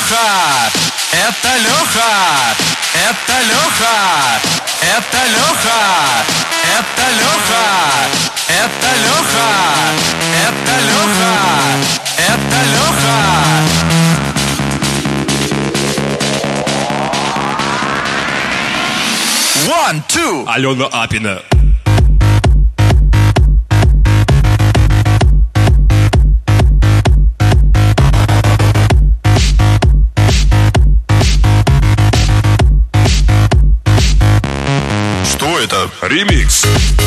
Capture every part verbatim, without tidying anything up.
Леха, это Леха, это Леха, это Леха, это Леха, это Леха, это Леха, это Леха. One, two. Алена Апина. Что это? Ремикс.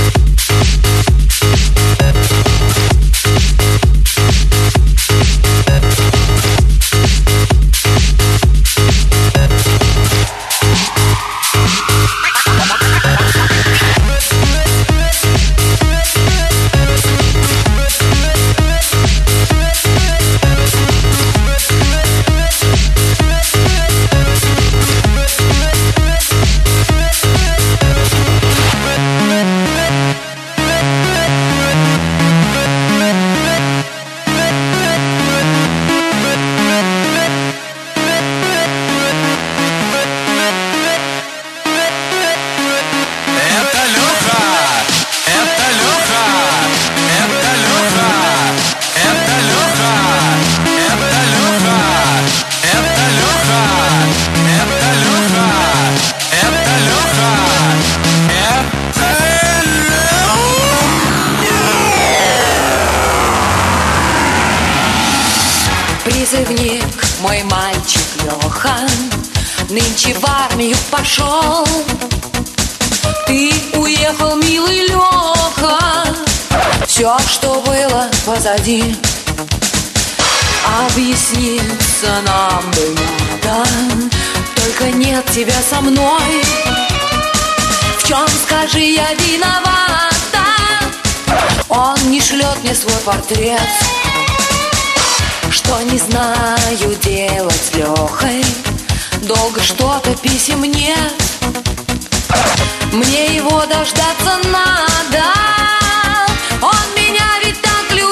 Призывник, мой мальчик Леха, нынче в армию пошел. Ты уехал, милый Леха, все, что было позади. Объясниться нам бы надо, только нет тебя со мной. В чем, скажи, я виновата? Он не шлет мне свой портрет. Что не знаю делать с Лехой, долго что-то писем нет. Мне его дождаться надо, он меня ведь так любил.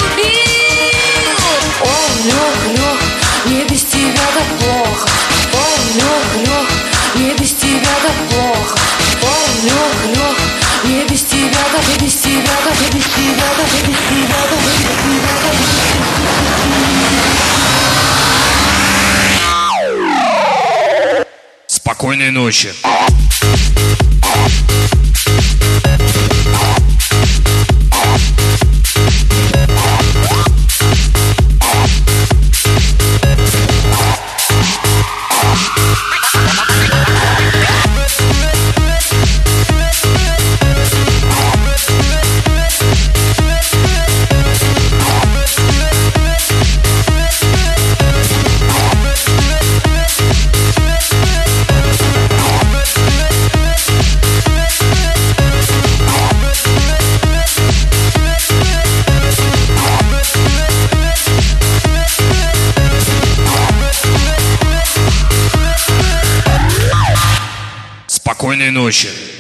О, Лех, Лех, мне без тебя так плохо. О, Лех, Лех, мне без тебя так плохо. О, Лех, Лех, мне без тебя так, я без тебя так, я без тебя так, я без тебя так, я без тебя так. Спокойной ночи. Спокойной ночи.